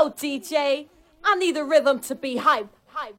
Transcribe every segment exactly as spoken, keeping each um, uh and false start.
Yo, D J, I need the rhythm to be hype. Hype.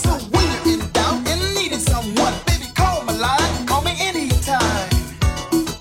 Someone, baby, call my line, call me anytime.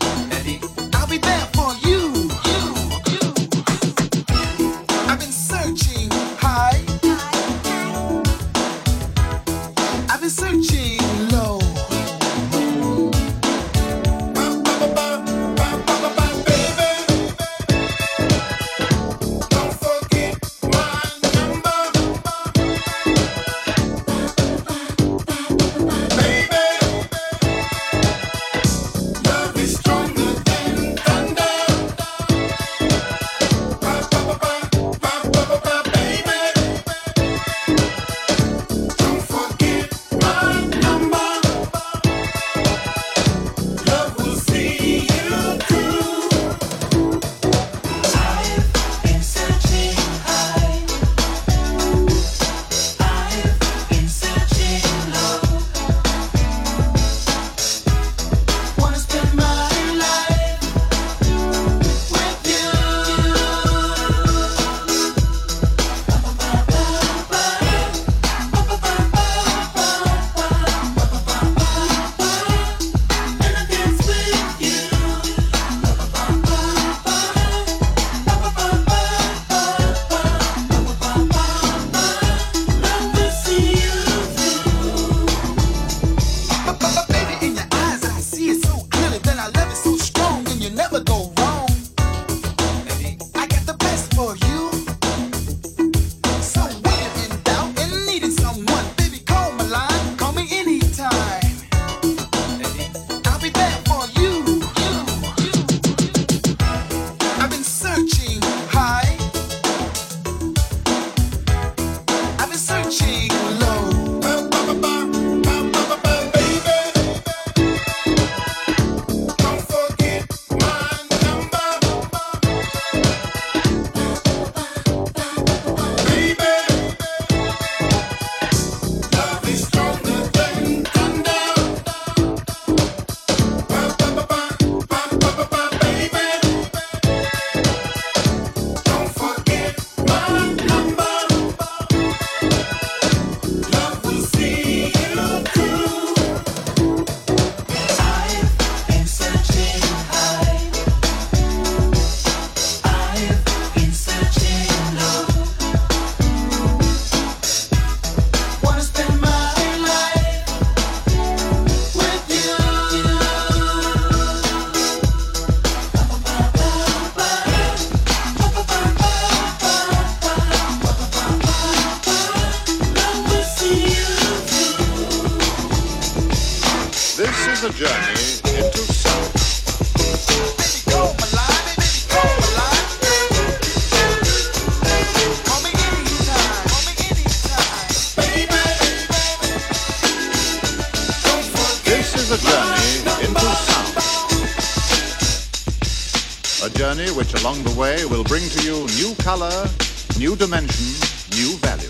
journey which along the way will bring to you new color, new dimension, new value.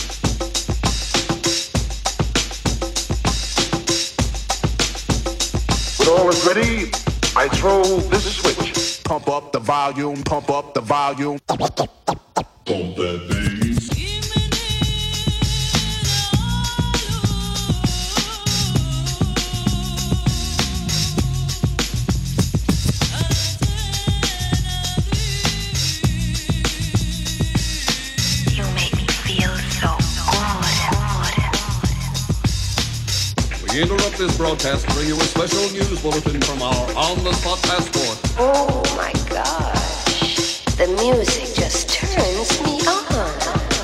When all is ready, I throw this switch. Pump up the volume, pump up the volume. Pump that bass. You make me feel so good. We interrupt this broadcast to bring you a special news bulletin from our on-the-spot passport. Oh my gosh, the music just turns me on.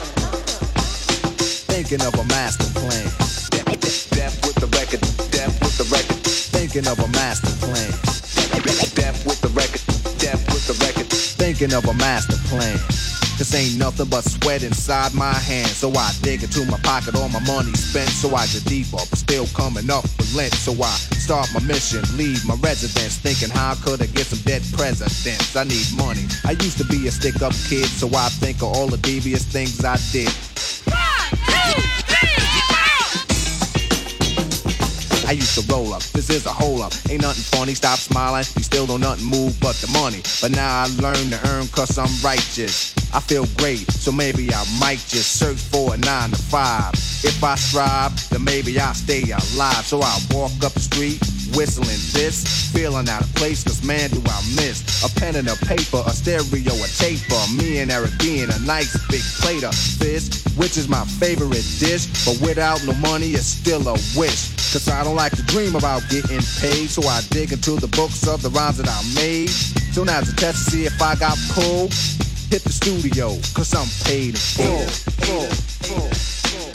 Thinking of a master plan. Death with the record, death with the record. Thinking of a master plan. Death with the record, death with the record. Thinking of a master plan. This ain't nothing but sweat inside my hands. So I dig into my pocket, all my money spent. So I get deeper, but still coming up with lint. So I start my mission, leave my residence, thinking how could I get some dead presidents? I need money. I used to be a stick-up kid, so I think of all the devious things I did. I used to roll up, this is a hole up. Ain't nothing funny, stop smiling. You still don't nothing move but the money. But now I learn to earn cause I'm righteous. I feel great, so maybe I might just search for a nine to five. If I strive, then maybe I'll stay alive. So I walk up the street, whistling this, feeling out of place, cause man do I miss a pen and a paper, a stereo, a taper. Me and Eric being a nice big plate of fish, which is my favorite dish. But without no money, it's still a wish. Cause I don't like to dream about getting paid, so I dig into the books of the rhymes that I made. So now's a test to see if I got pulled. Hit the studio, cause I'm paid in full. full, full, full.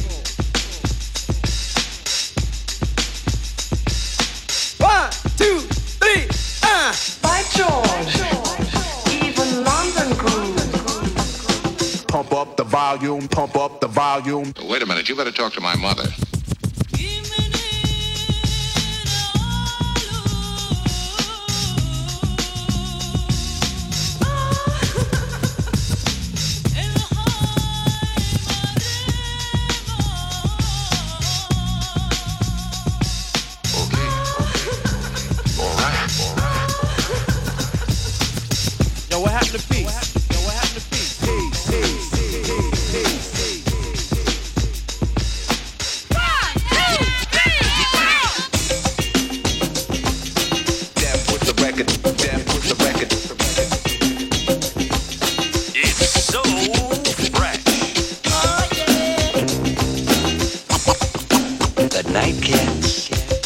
One, two, three, ah! By George, even London grooves. Pump up the volume, pump up the volume. Wait a minute, you better talk to my mother. Yo, what happened to peace? Yo, what happened to peace? Peace, peace, peace, peace, peace. Death with the record, death with the record. It's so fresh. Oh yeah. Good night, kids.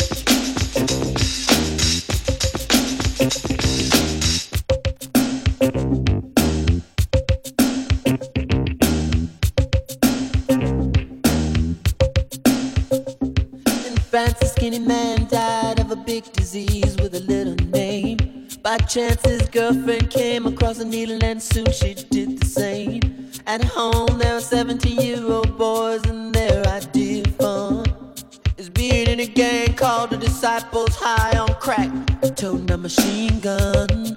France, a skinny man died of a big disease with a little name. By chance, his girlfriend came across a needle and soon she did the same. At home, there were seventeen-year-old boys and their idea of fun is being in a gang called the Disciples, high on crack, toting a machine gun.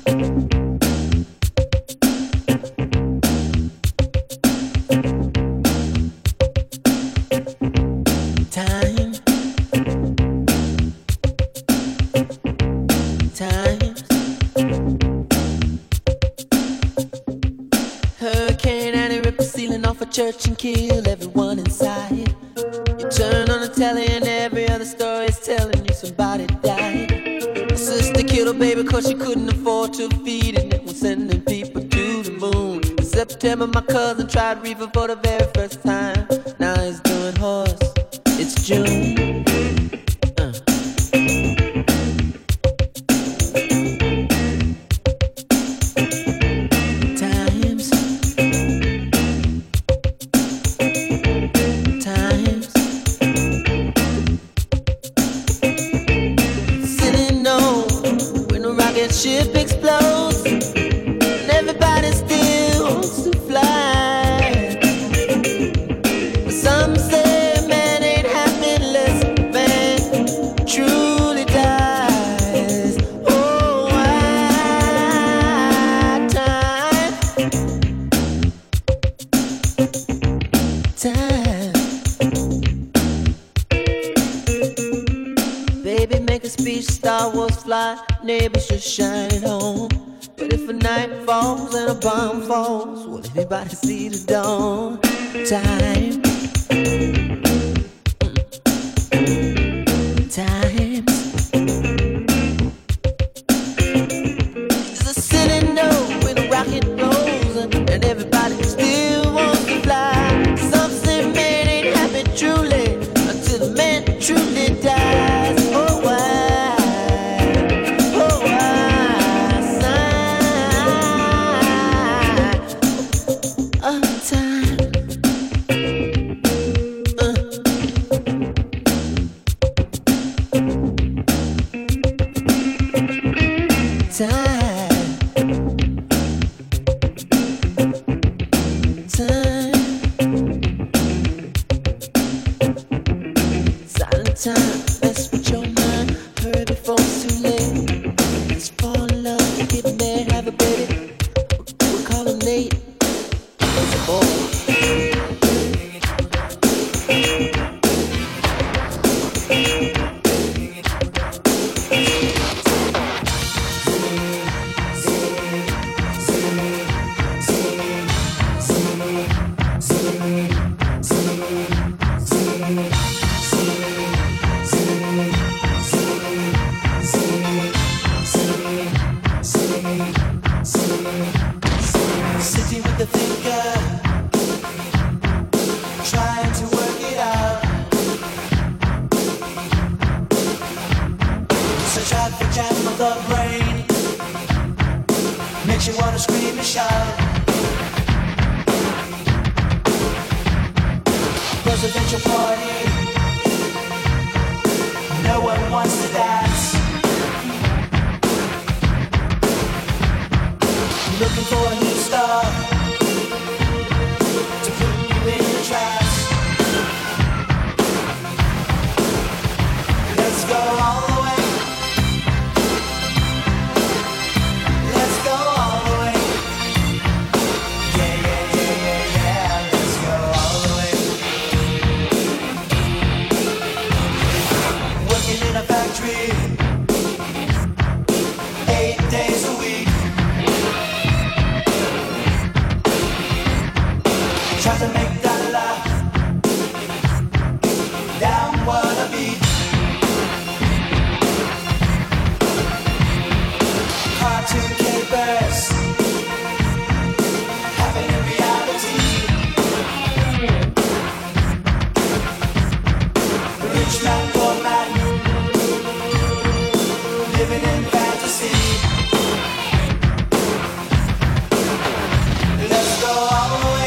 Time Times. Hurricane Annie ripped the ceiling off a church and killed everyone inside. You turn on the telly and every other story is telling you somebody died. A sister killed her baby cause she couldn't afford to feed it and was sending people to the moon. In September my cousin tried reefer for the very first time. Now he's doing horse. It's June. Uh. Times. Times. Sitting on when a rocket ship explodes and everybody still wants to fly. But some say truly dies. Oh, why? my neighbors just shining home. But if a night falls and a bomb falls, will anybody see the dawn? Time. Time. There's a silly note when a rocket rolls, and everybody still wants to fly. Some say man ain't happy truly until the man truly dies. Oh why, oh why, sigh of time. Uh. Time, time, silent time, mess with your mind, hurry before it's too late. Let's fall in love, get married, have a baby. We'll call him Nate. He's a boy. Sitting with the thinker, trying to work it out. Such a jam of the brain makes you wanna scream and shout. Presidential party, no one wants to dance. Looking for a new star to put you in a trance. Let's go all the way. Let's go all the way. Yeah, yeah, yeah, yeah, yeah. Let's go all the way. Working in a factory, eight days a week. Try to make that laugh down what a beat. Cartoon capers having a reality. Rich man, poor man, living in fantasy. Let's go all the way.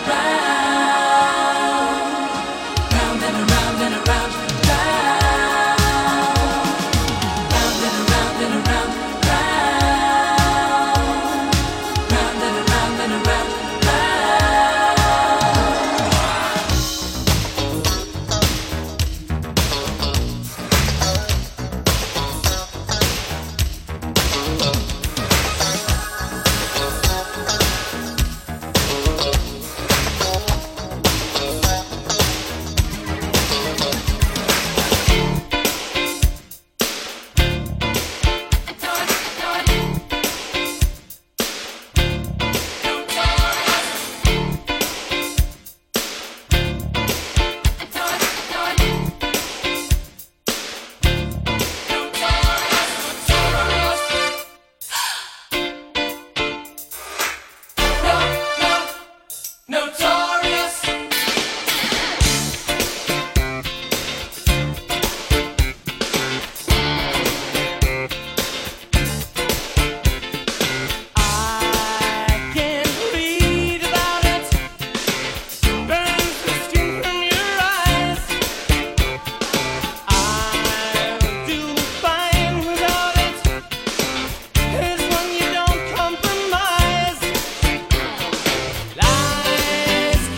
Lies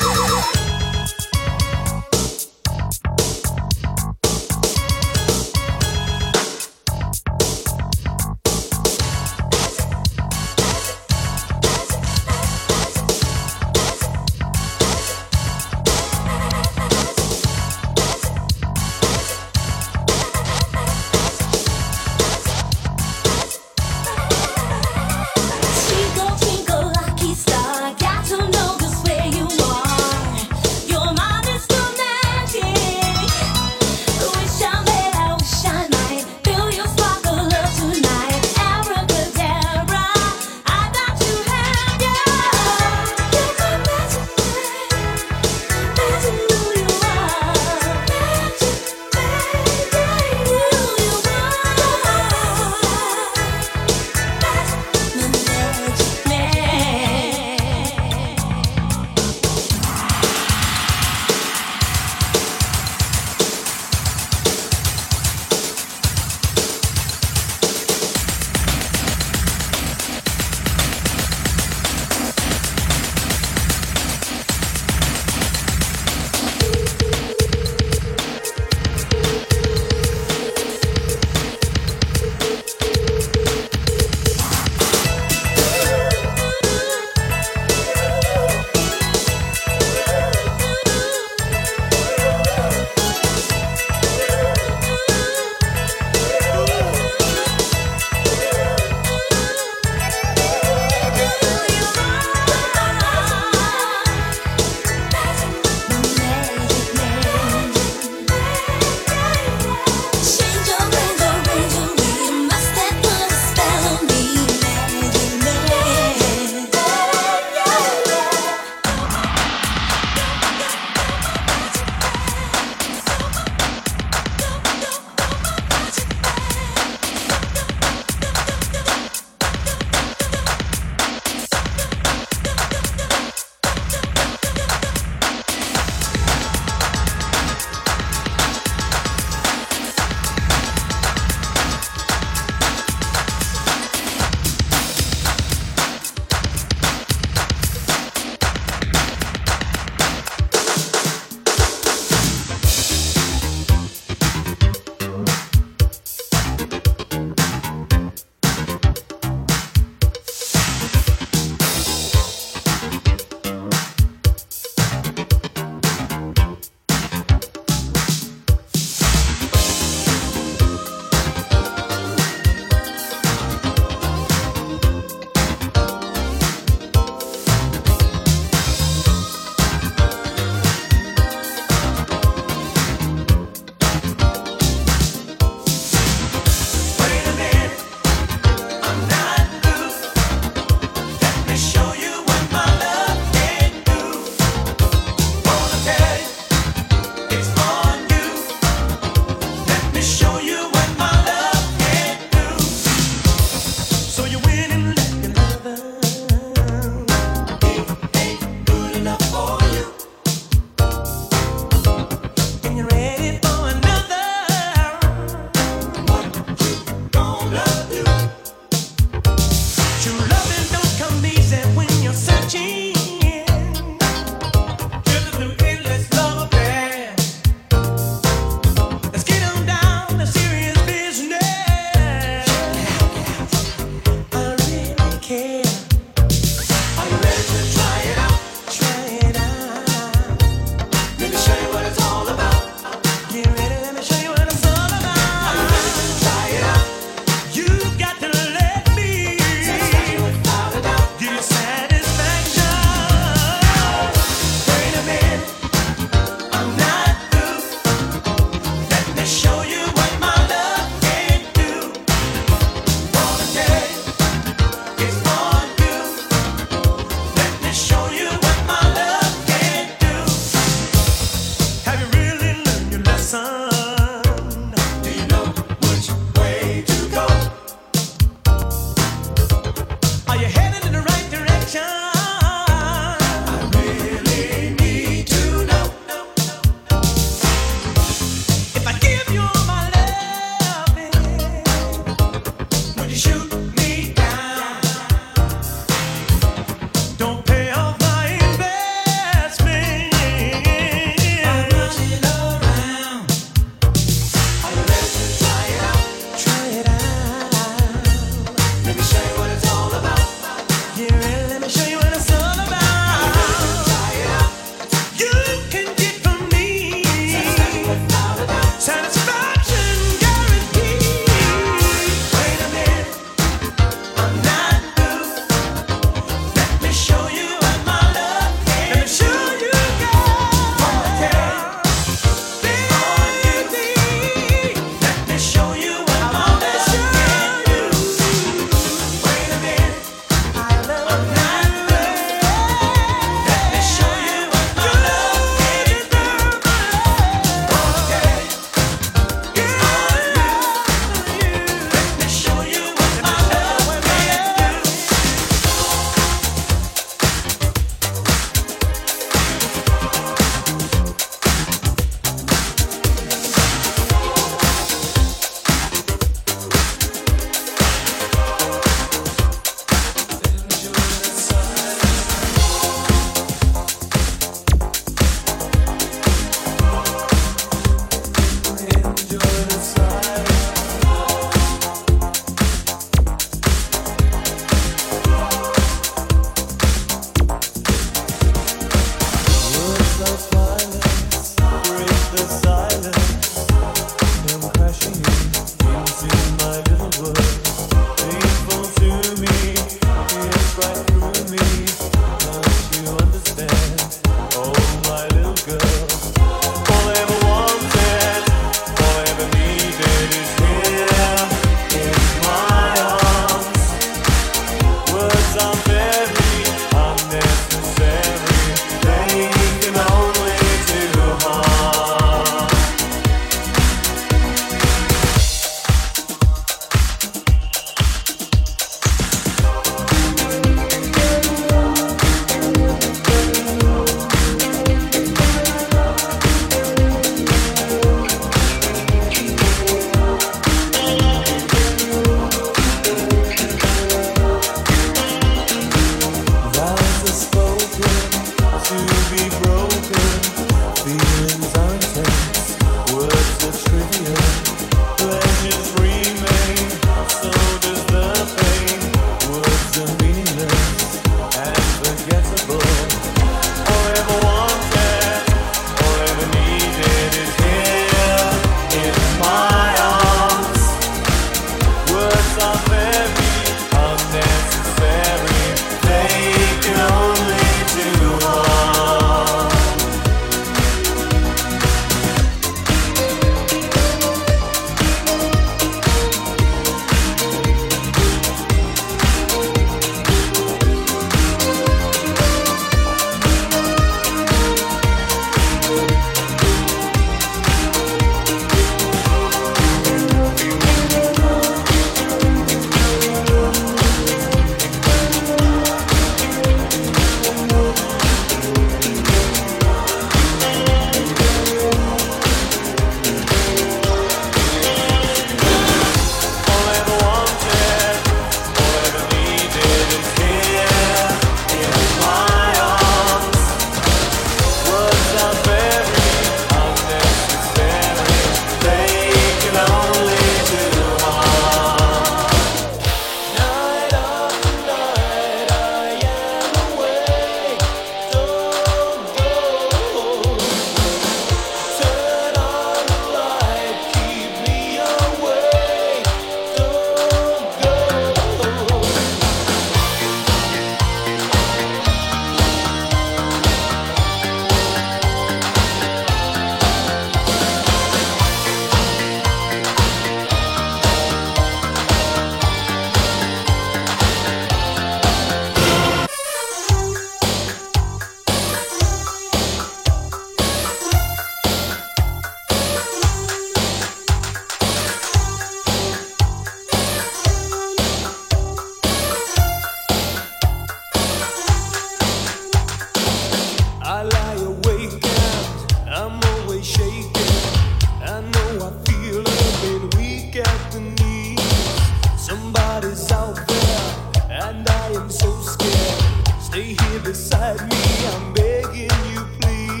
am so scared. Stay here beside me, I'm begging you, please.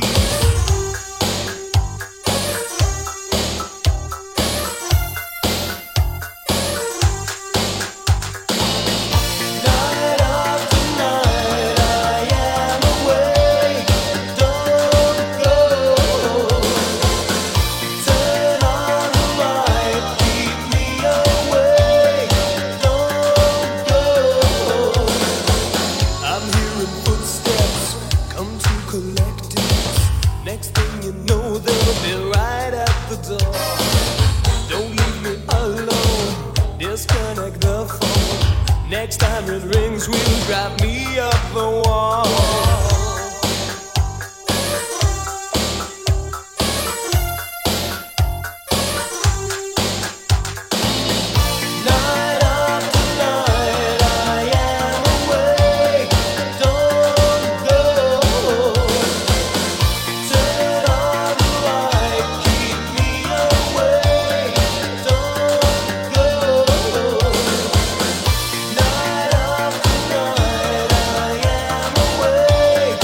Night after night, I am away. Don't go. Turn on the light, keep me away. Don't go. I'm hearing footsteps come to collect us. Next thing you know, they'll be right at the door. Don't leave me alone, disconnect the phone. Next time it rings, will drive me up the wall. Night after night, I am away. Don't go. Turn on the light, keep me away. Don't go. Night after night, I am away.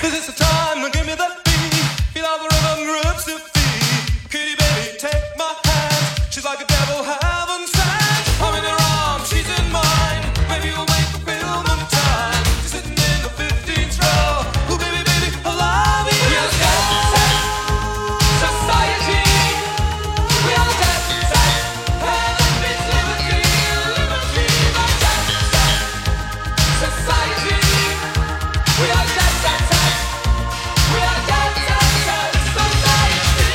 'cause it's the time to give me that beat. Feel all the rhythm grips your feet. Kitty baby, take my hand. She's like a devil heaven sent. I'm in her arms, she's in mine. Maybe we'll make a film on time. She's sitting in the fifteenth row. Oh baby, baby, I love you. We are jet set society. We are jet set. And that means liberty, liberty. But jet set society. We are jet set. We are jet set society.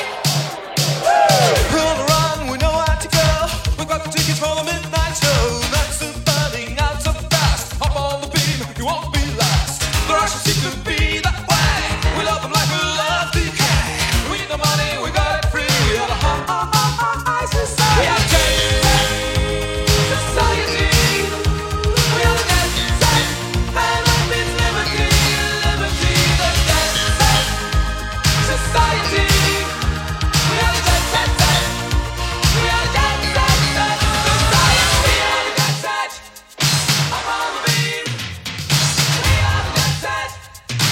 We're on the run, we know where to go. We've got the tickets for the midnight show. Nights are burning out so fast. Hop on the beam, you won't be last. The Russians seem to be that way. We love them like we love D K. We need the money, we got it free. We are the high, high, high, high society. We are jet society. We are jet set. And that means liberty, liberty. The jet set society. We are jet set. We are jet set society. We are jet set. I'm on the beam. We are jet set.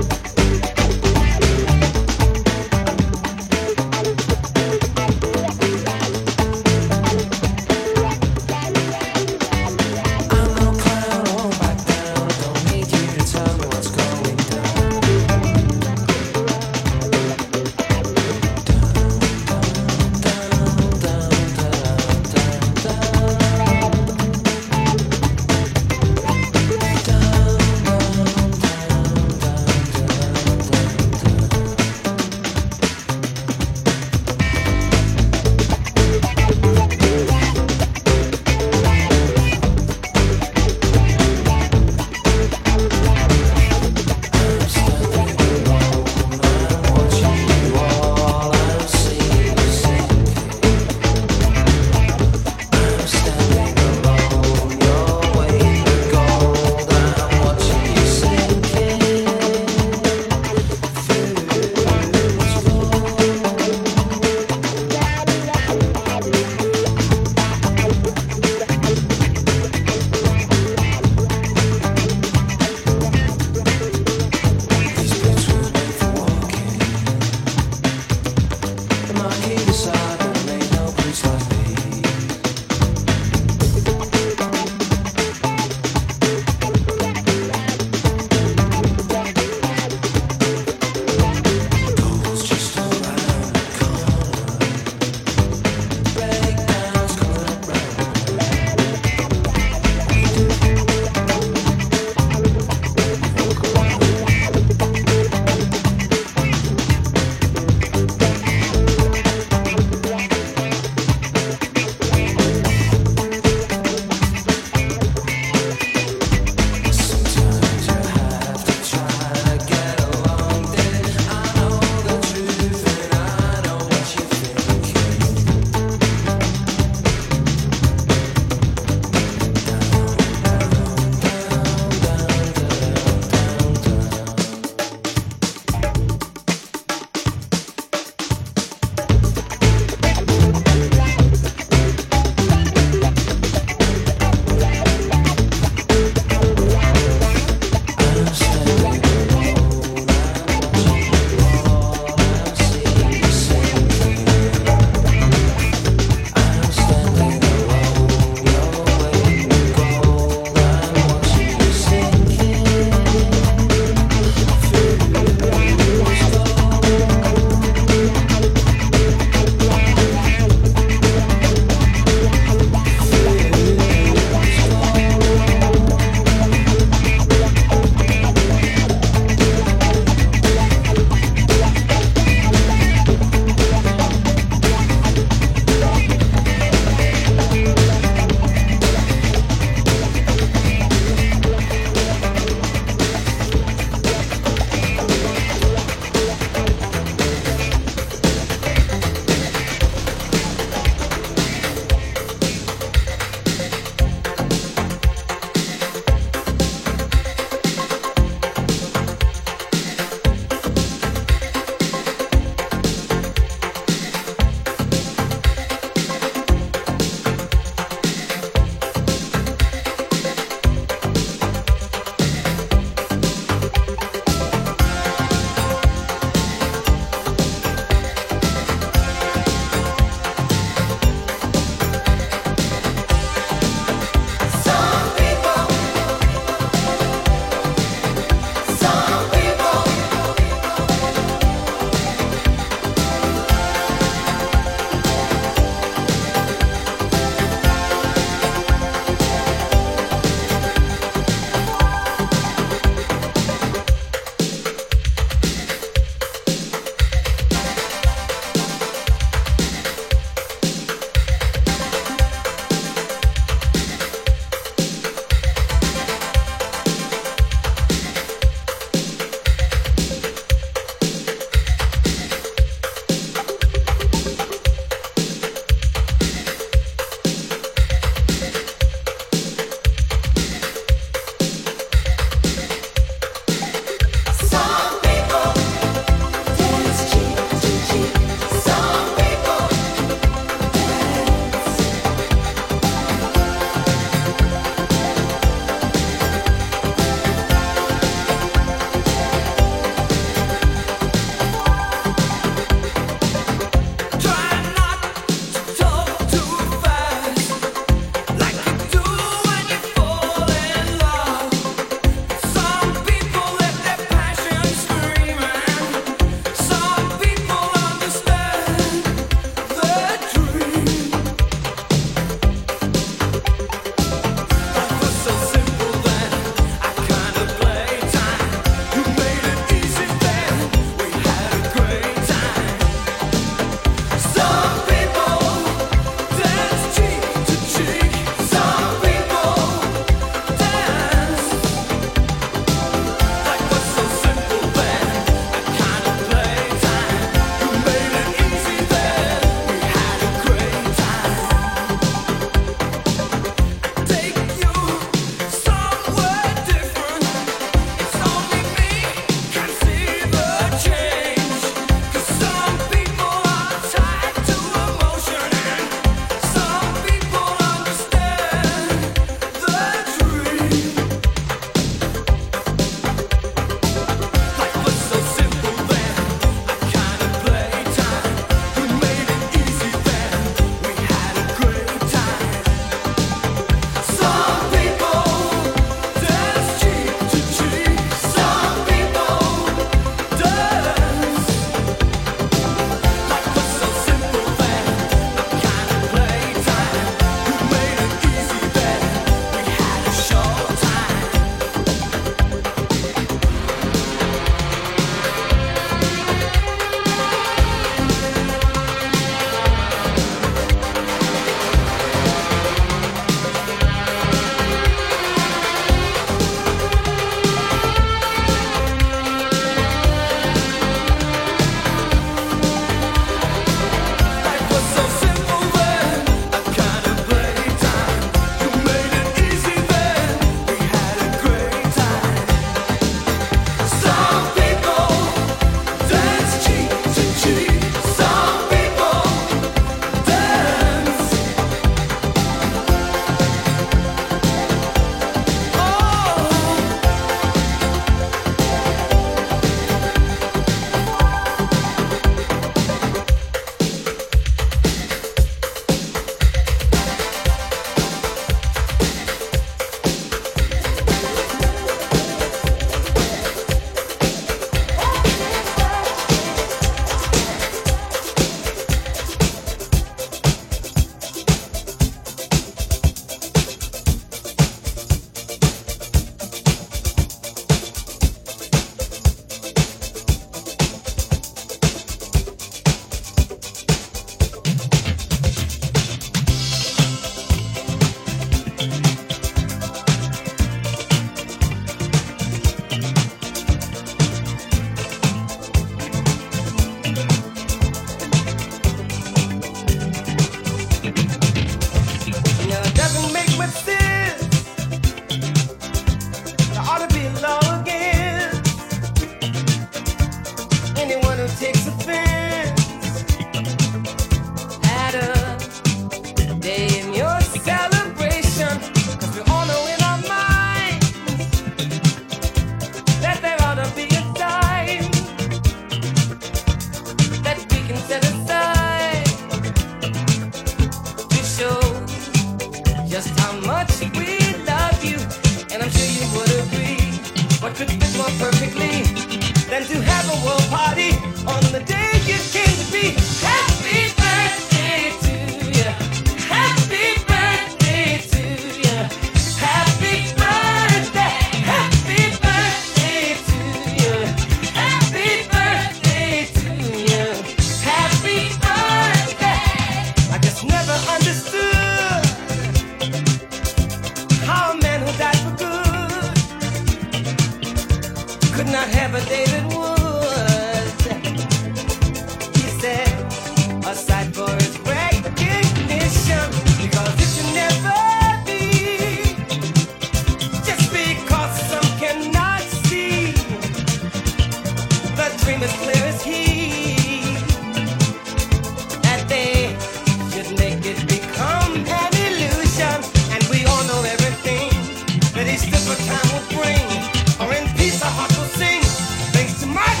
not have a David Wood. He said, aside for his recognition, because it should never be just because some cannot see. The dream is clear as he, that they should make it become an illusion. And we all know everything that each different time will bring. Or in peace our heart will sing, thanks to my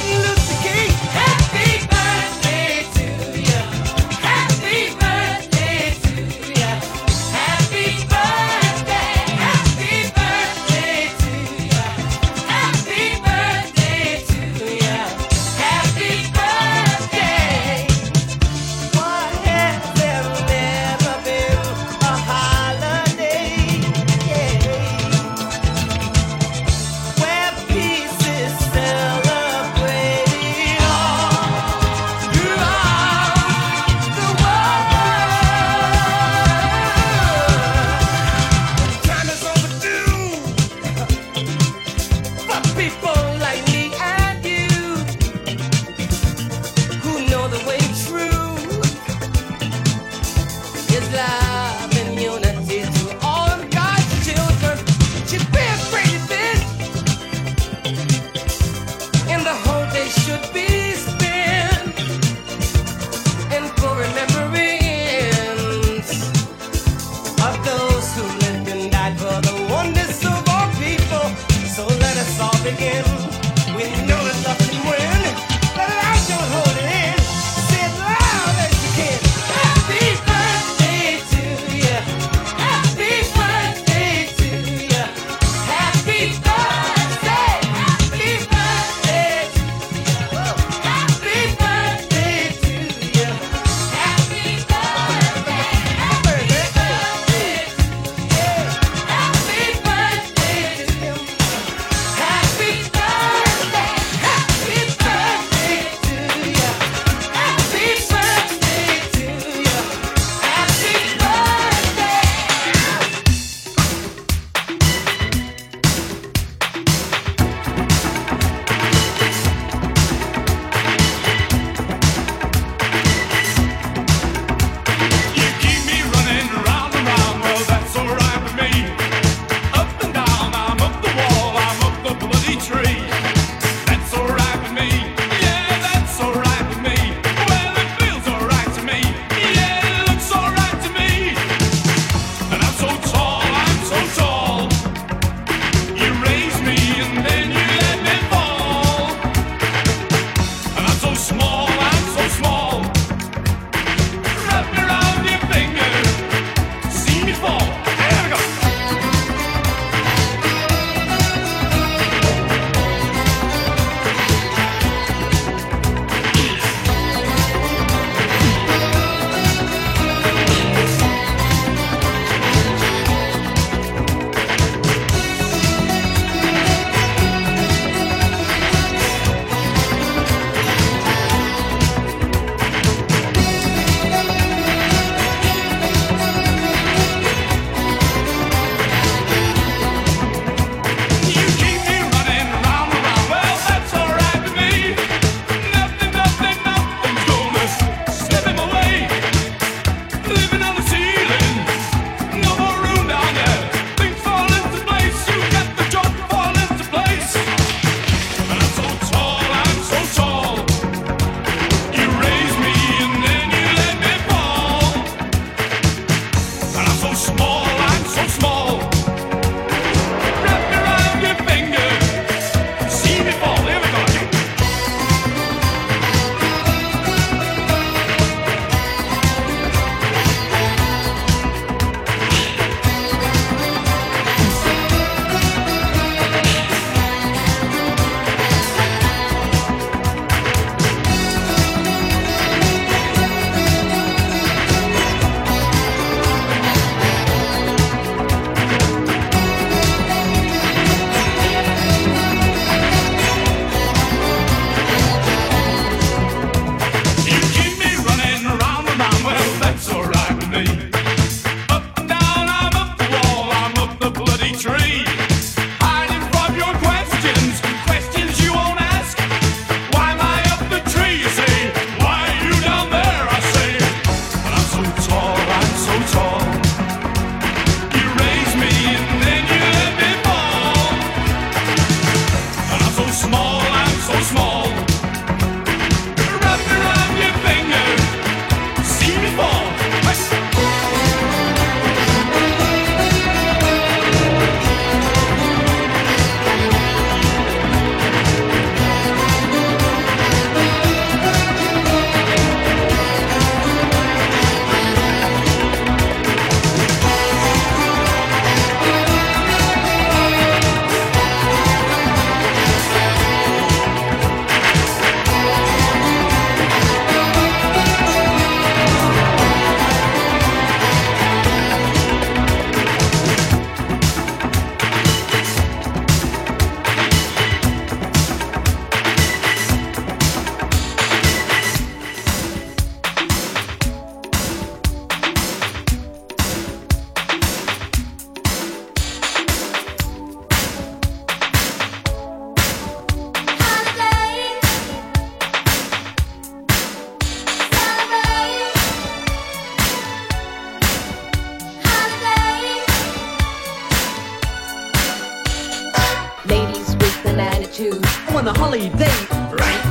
on a holiday, right?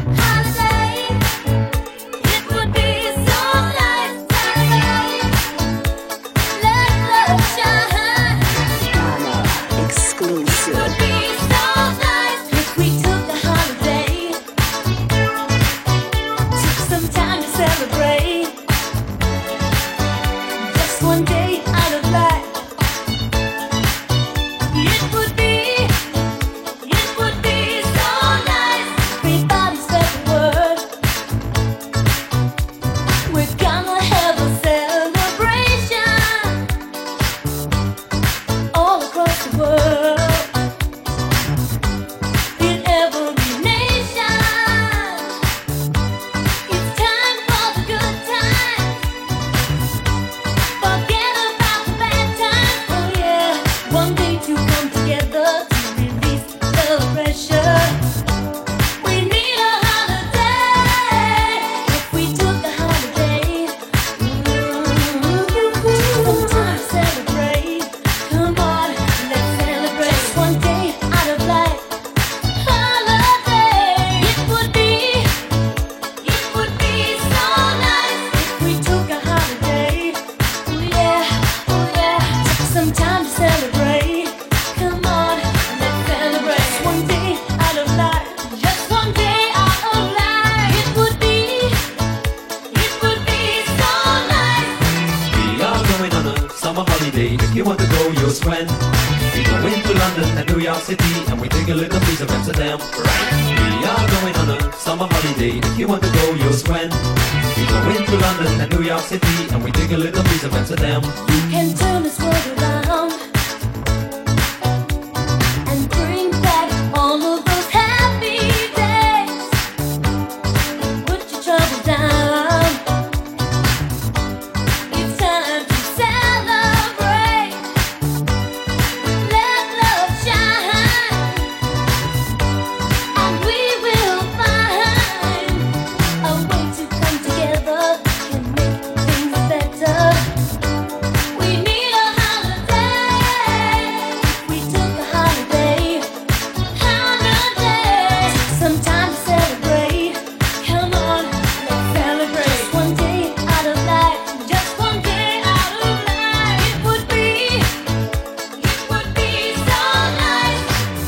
If you want to go, you'll swim. We go into London and New York City, and we take a little piece of Amsterdam. Right. We are going on a summer holiday. If you want to go, you'll swim. We go into London and New York City, and we take a little piece of Amsterdam. You can turn this world around and bring back all of those happy days. Put your troubles down. It's time to celebrate. Let love shine, and we will find a way to come together and make things better. We need a holiday. We took a holiday, holiday. Some time to celebrate. Come on, let's celebrate. Just one day out of life, just one day out of life. It would be, it would be so nice.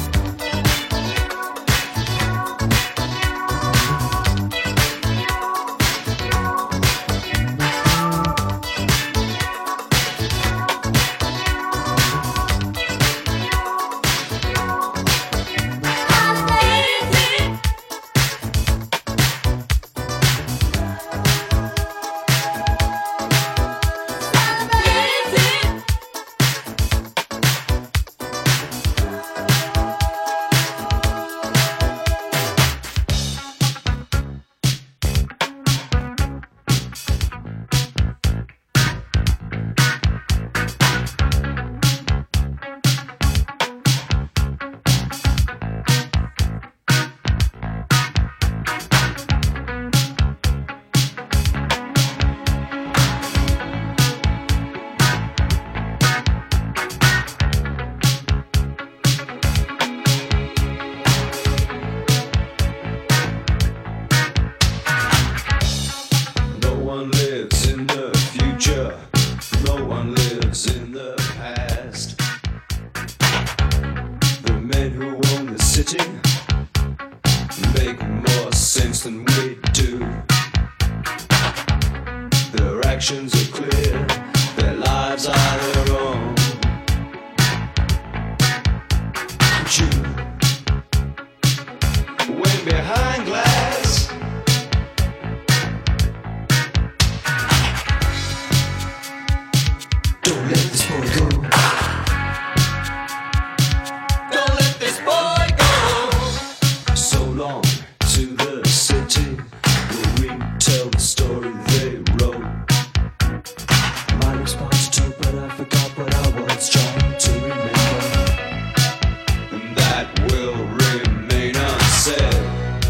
No one lives in the future. No one lives in the past. The men who own the city make more sense than we do. Their actions are clear. Their lives are their own. But you, when behind glass, don't let this boy go. Don't let this boy go. So long to the city where we tell the story they wrote. My response to, but I forgot what I was trying to remember. And that will remain unsaid.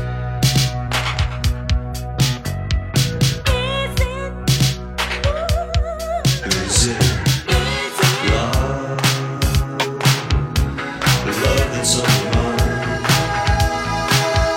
Is it love? The love that's on your mind.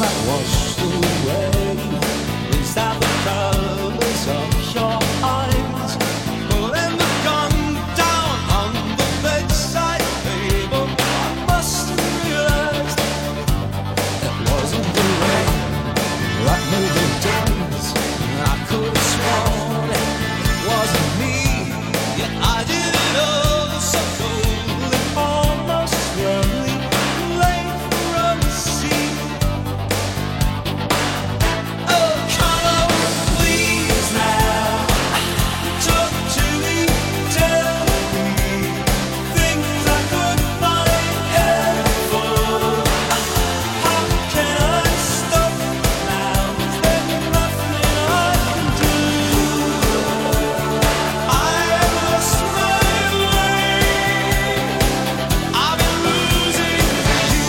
that washed away. Is that the colors of your eyes? Pulling the gun down on the bedside table. I must have realized it wasn't the rain that made the difference. I could have sworn it wasn't me, yet I did it all so coldly, almost slowly, late from the sea. Oh, come on, please now, talk to me, tell me things I could find helpful. How can I stop now? There's nothing I can do. I lost my way. I've been losing you.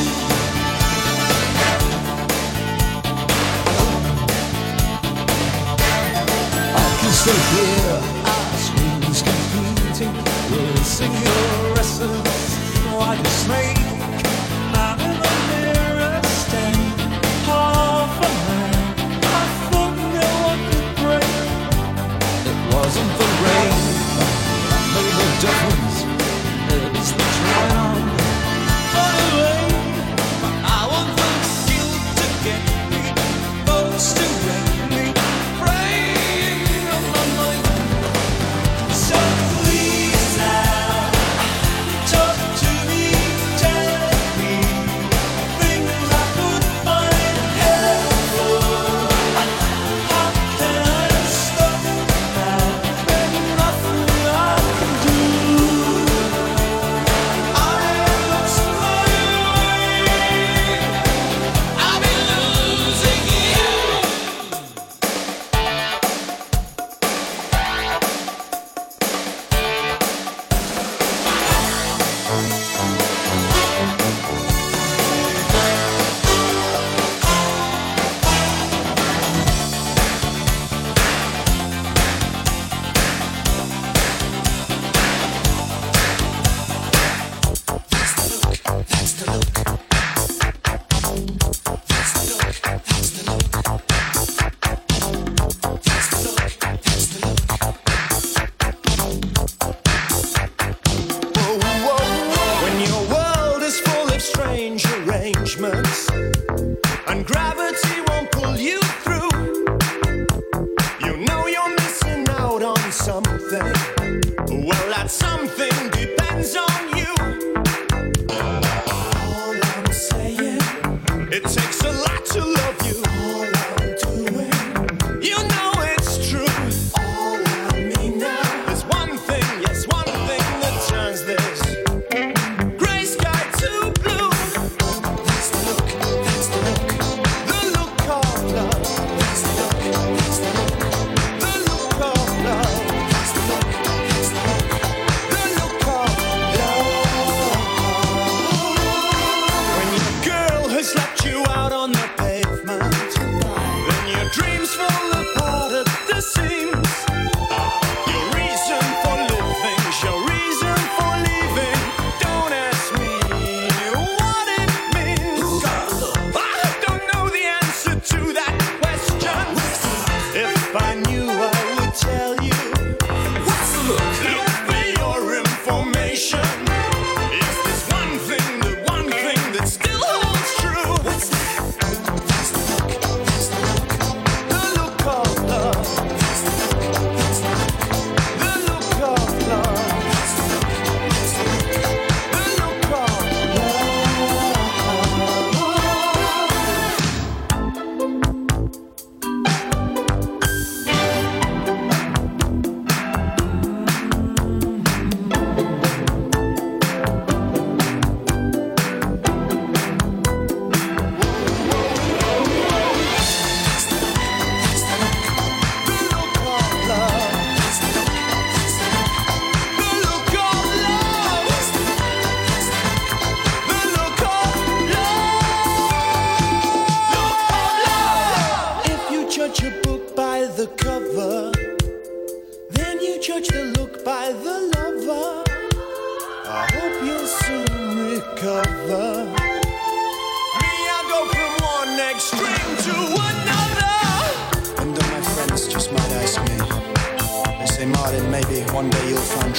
I can still hear our screams competing, releasing your essence like a snake. Now in the mirror stand half a man. I thought no one could break. It wasn't the rain that made the difference. It was the drown. Run away, but I want the guilt to get me, folks to wake me, praying on my mind. So please now, talk to me, tell me things I could find helpful. How can I stop now? There's nothing I can do. I lost my way. I've been losing you. When your world is full of strange arrangements and gravity won't pull you through, you know you're missing out on something. Well, that something depends on you. All I'm saying, it takes a lot to love you. All I'm doing, you know it's true. All I mean now is one thing, yes, one thing that turns this gray sky to blue. That's the look, that's the look, the look of love. That's the look, that's the look, the look of love. That's the look, that's the look, the look of love. When your girl has left you out on the pavement,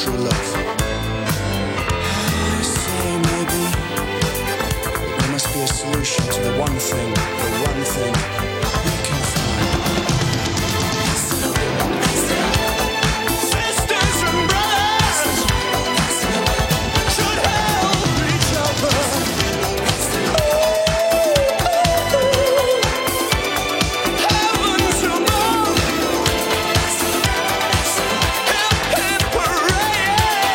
true love. I say maybe there must be a solution to the one thing, the one thing we can find. Sisters and brothers should help each other. Heavens above, help and parade.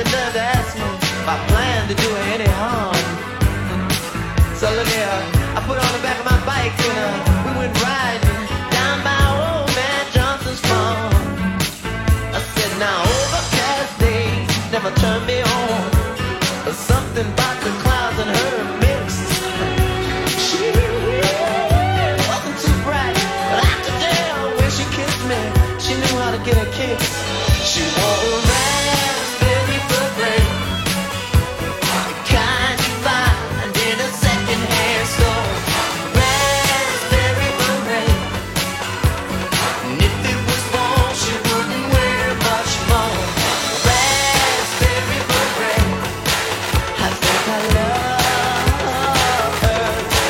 the nerve to ask me if I plan to do her any harm. So look here, I put her on the back of my bike and uh, we went riding down by old man Johnson's farm. I said, now overcast days never turn me on. There's something about the clouds and her mix. She wasn't too bright, but I could tell when she kissed me, she knew how to get a kick. She wore a raspberry beret, the kind you find in a second-hand store. Raspberry beret, and if it was warm, she wouldn't wear much more. Raspberry beret, I think I love her.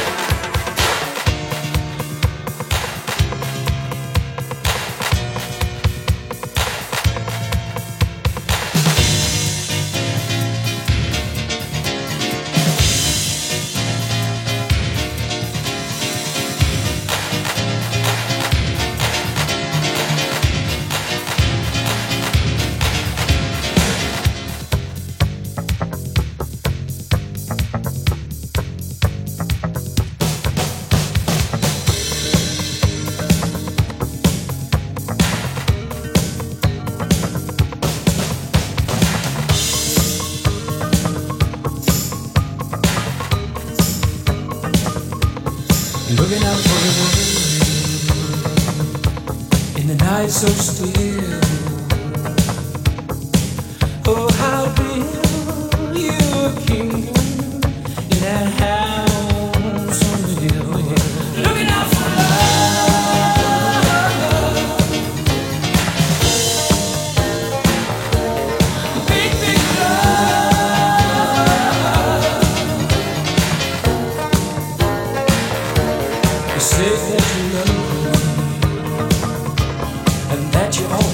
Looking out for the rain in the night so still. Oh, how build you a kingdom in that house on the hill. Looking out for love, big, big love. You say that you love me and that you always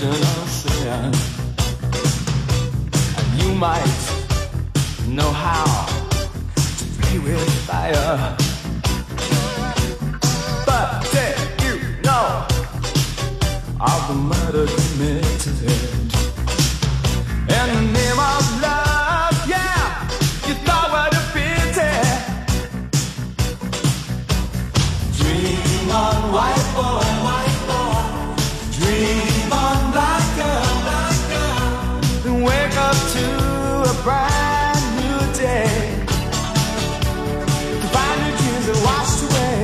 of sin. And you might know how to play with fire, but did you know of the murder committed in the name of love? Yeah, you thought what a pity. Dream on, white boy, white boy. Dream on, black girl, black girl. Then wake up to a brand new day, to find your dreams that washed away.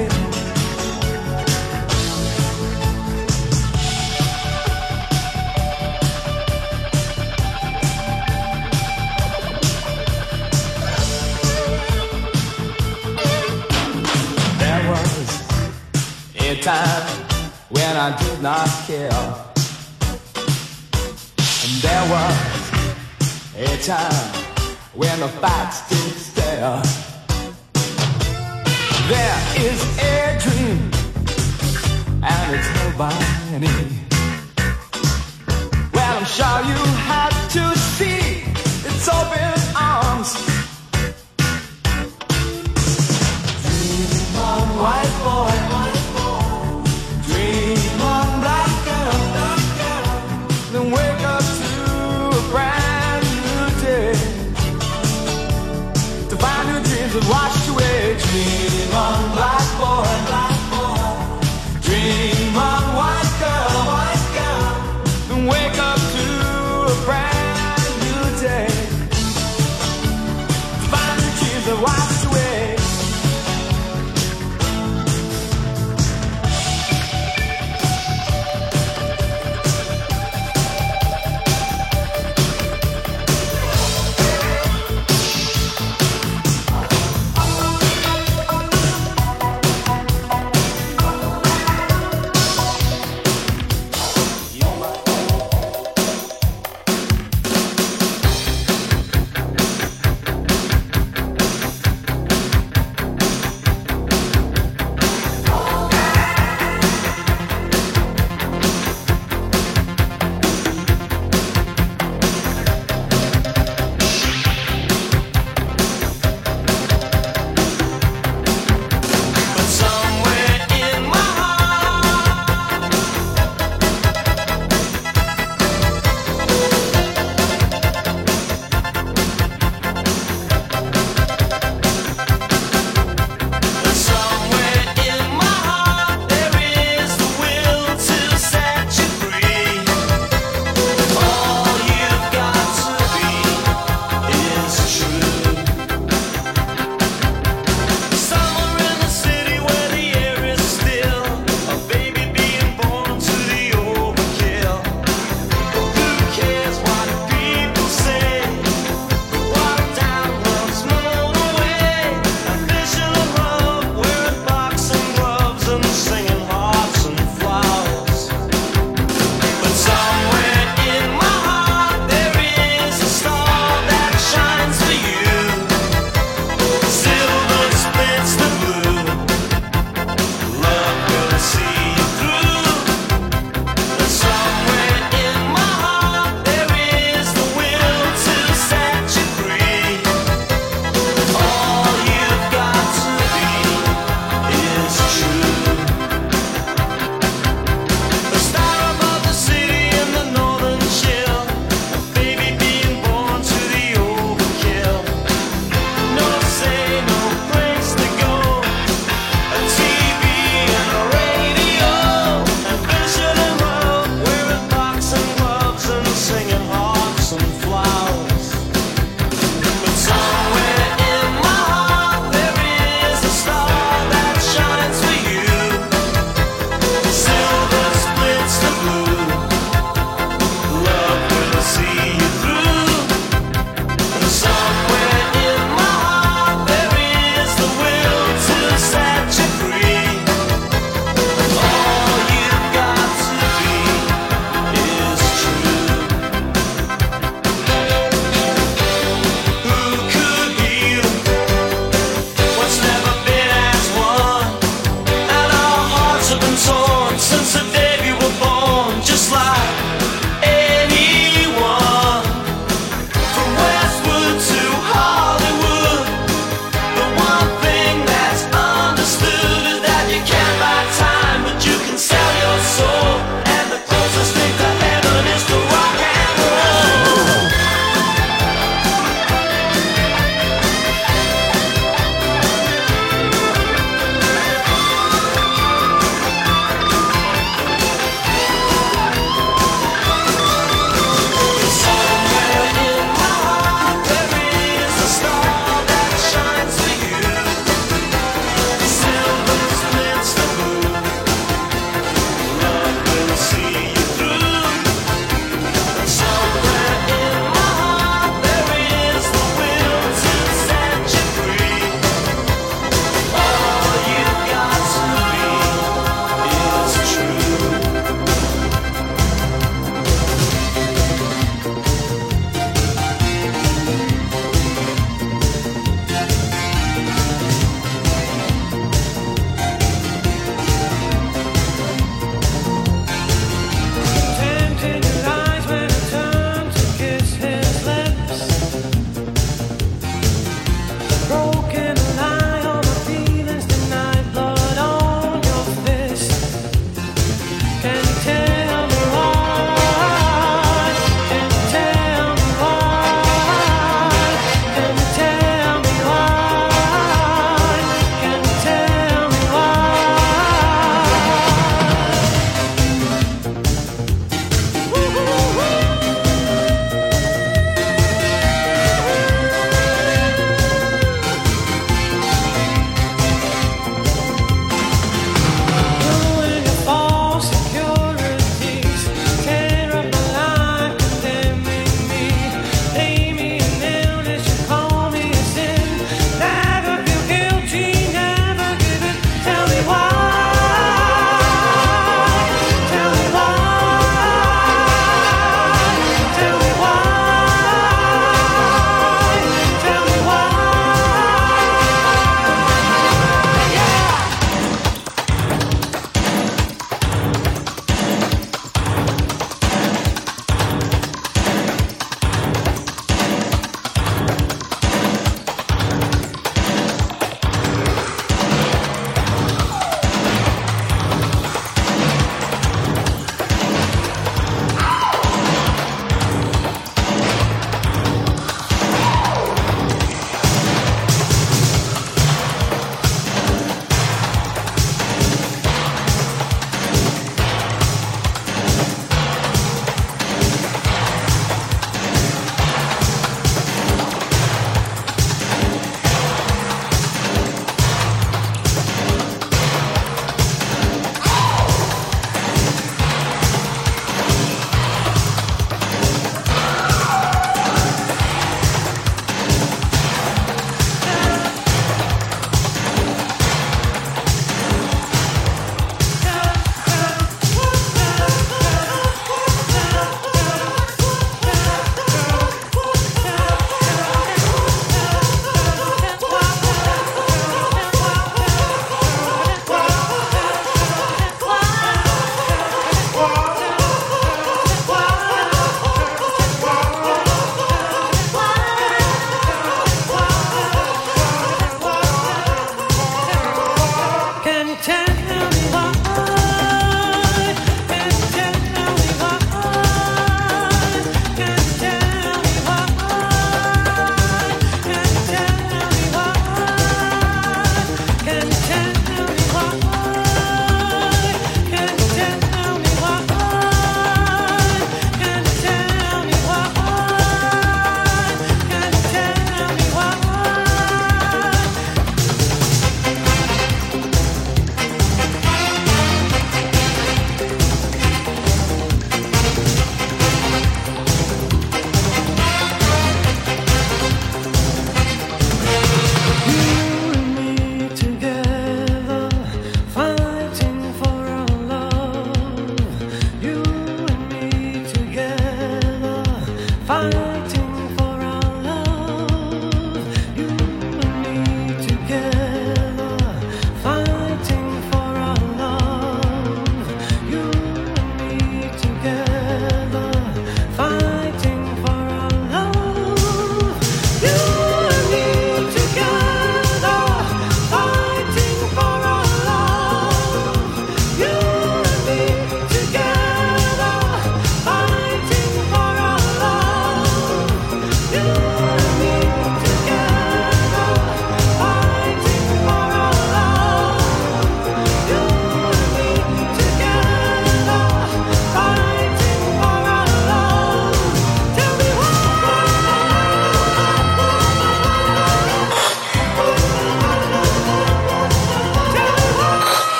There was a time when I did not care, and there was a time when the facts did stare. There is a dream, and it's held by many. Well, I'm sure you had to see its open arms. Dream on, white boy, white boy. Dream on, black girl, black girl. Then wake up to a brand new day, to find your dreams that washed away. Dream on, black boy, black boy. Dream on, white girl, white girl. Then wake up to a love.